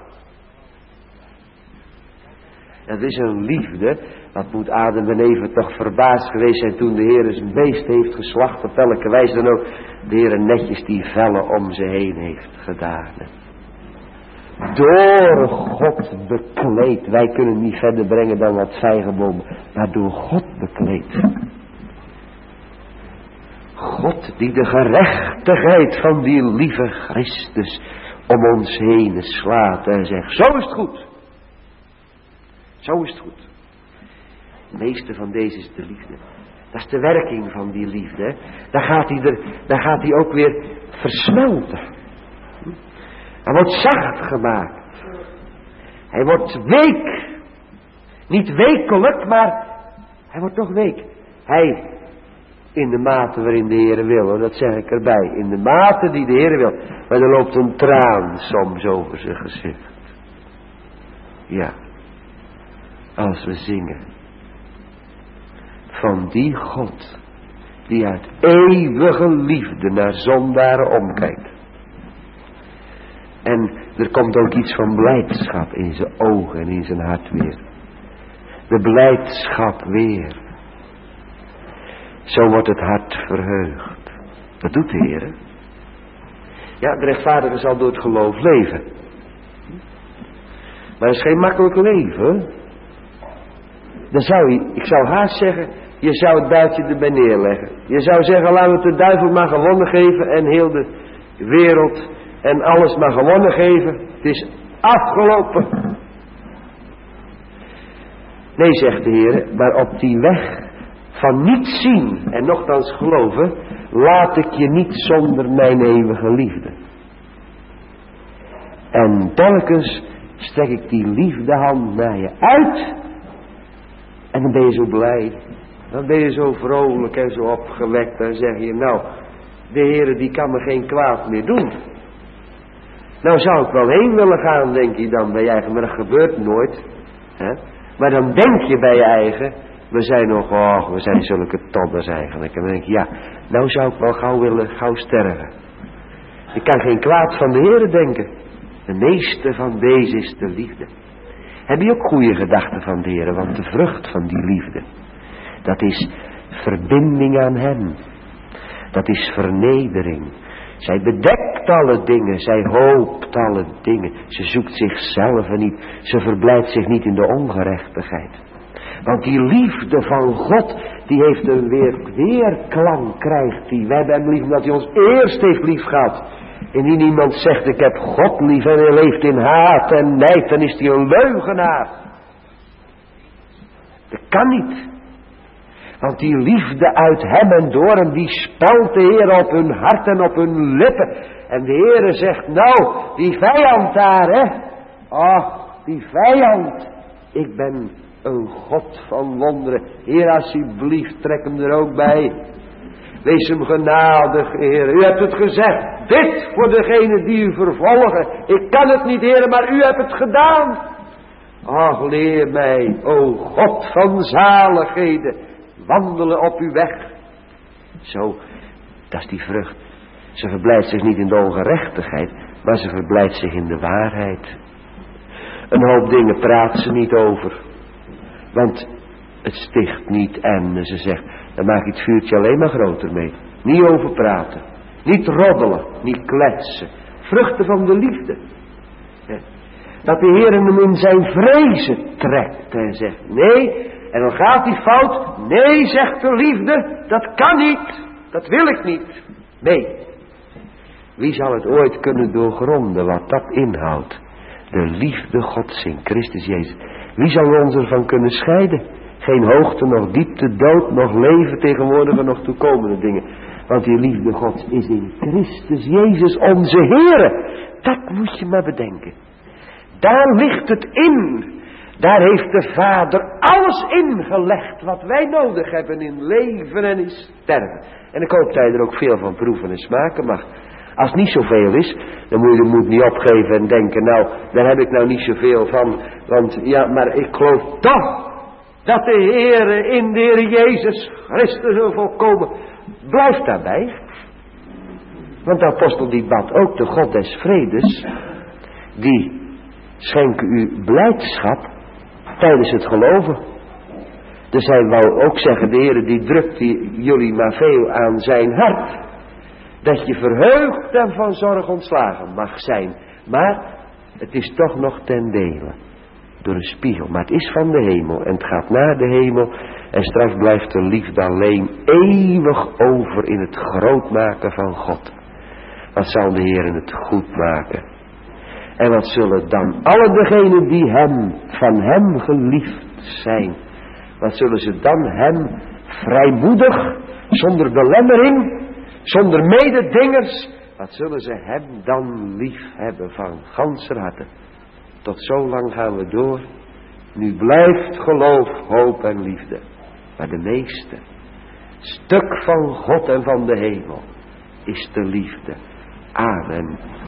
Dat is een liefde. Wat moet Adam en Eva toch verbaasd geweest zijn toen de Heer zijn beest heeft geslacht. Op welke wijze dan ook de Heer netjes die vellen om ze heen heeft gedaan. Door God bekleed. Wij kunnen niet verder brengen dan wat vijgenbomen. Maar door God bekleed. God die de gerechtigheid van die lieve Christus om ons heen slaat en zegt, zo is het goed. Zo is het goed. Het meeste van deze is de liefde. Dat is de werking van die liefde. Hè? Dan gaat hij ook weer versmelten. Hij wordt zacht gemaakt. Hij wordt week. Niet wekelijk, maar hij wordt toch week. Hij, in de mate waarin de Heer wil, dat zeg ik erbij. In de mate die de Heer wil. Maar er loopt een traan soms over zijn gezicht. Ja. Als we zingen. Van die God. Die uit eeuwige liefde naar zondaren omkijkt. En er komt ook iets van blijdschap in zijn ogen en in zijn hart weer. De blijdschap weer. Zo wordt het hart verheugd. Dat doet de Heer. Hè? Ja, de rechtvaardige zal door het geloof leven. Maar het is geen makkelijk leven. Dan zou je, ik zou haast zeggen, je zou het buitje erbij neerleggen. Je zou zeggen, laten we het de duivel maar gewonnen geven en heel de wereld en alles maar gewonnen geven. Het is afgelopen. Nee, zegt de Heer, maar op die weg van niet zien en nochtans geloven, laat ik je niet zonder mijn eeuwige liefde. En telkens strek ik die liefdehand naar je uit. En dan ben je zo blij. Dan ben je zo vrolijk en zo opgewekt. Dan zeg je, nou, de Heere die kan me geen kwaad meer doen. Nou zou ik wel heen willen gaan, denk je dan bij je eigen. Maar dat gebeurt nooit. Hè? Maar dan denk je bij je eigen, we zijn nog, we zijn zulke todders eigenlijk. En dan denk je, ja, nou zou ik wel gauw sterven. Je kan geen kwaad van de Heere denken. De meeste van deze is de liefde. Heb je ook goede gedachten van de Heer, want de vrucht van die liefde, dat is verbinding aan Hem. Dat is vernedering. Zij bedekt alle dingen, zij hoopt alle dingen. Ze zoekt zichzelf niet, ze verblijdt zich niet in de ongerechtigheid. Want die liefde van God, die heeft een weerklank, krijgt die. Wij hebben hem lief omdat hij ons eerst heeft lief gehad. Indien iemand zegt, ik heb God lief en hij leeft in haat en nijd, dan is hij een leugenaar. Dat kan niet. Want die liefde uit hem en door hem, die spelt de Heer op hun hart en op hun lippen. En de Heer zegt, nou, die vijand daar, hè. Ach, die vijand. Ik ben een God van wonderen. Heer, alsjeblieft, trek hem er ook bij. Wees hem genadig, Heer. U hebt het gezegd. Dit voor degene die u vervolgen. Ik kan het niet, Heer, maar u hebt het gedaan. Ach, leer mij, o God van zaligheden, wandelen op uw weg. Zo, dat is die vrucht. Ze verblijdt zich niet in de ongerechtigheid, maar ze verblijdt zich in de waarheid. Een hoop dingen praat ze niet over. Want het sticht niet en ze zegt, dan maak je het vuurtje alleen maar groter mee. Niet over praten. Niet roddelen. Niet kletsen. Vruchten van de liefde. Dat de Heer hem in zijn vrezen trekt en zegt nee. En dan gaat hij fout. Nee, zegt de liefde, dat kan niet. Dat wil ik niet. Nee. Wie zal het ooit kunnen doorgronden wat dat inhoudt? De liefde Gods in Christus Jezus. Wie zal ons ervan kunnen scheiden? Geen hoogte, nog diepte, dood, nog leven, tegenwoordige, nog toekomende dingen. Want die liefde Gods is in Christus Jezus onze Heere. Dat moet je maar bedenken. Daar ligt het in. Daar heeft de Vader alles ingelegd wat wij nodig hebben in leven en in sterven. En ik hoop dat je er ook veel van proeven en smaken mag. Als het niet zoveel is, dan moet je de moed niet opgeven en denken, nou, daar heb ik nou niet zoveel van. Want ja, maar ik geloof toch dat de Heere in de Heer Jezus Christus zal volkomen. Blijf daarbij. Want de apostel die bad ook, de God des vredes, die schenken u blijdschap tijdens het geloven. Dus hij wou ook zeggen, de Heere die drukt jullie maar veel aan zijn hart. Dat je verheugd en van zorg ontslagen mag zijn. Maar het is toch nog ten dele. Door een spiegel. Maar het is van de hemel. En het gaat naar de hemel. En straks blijft de liefde alleen eeuwig over in het grootmaken van God. Wat zal de Heer in het goed maken? En wat zullen dan alle degenen die van hem geliefd zijn. Wat zullen ze dan hem vrijmoedig, zonder belemmering, zonder mededingers. Wat zullen ze hem dan lief hebben van ganser harte. Tot zo lang gaan we door. Nu blijft geloof, hoop en liefde. Maar de meeste stuk van God en van de hemel is de liefde. Amen.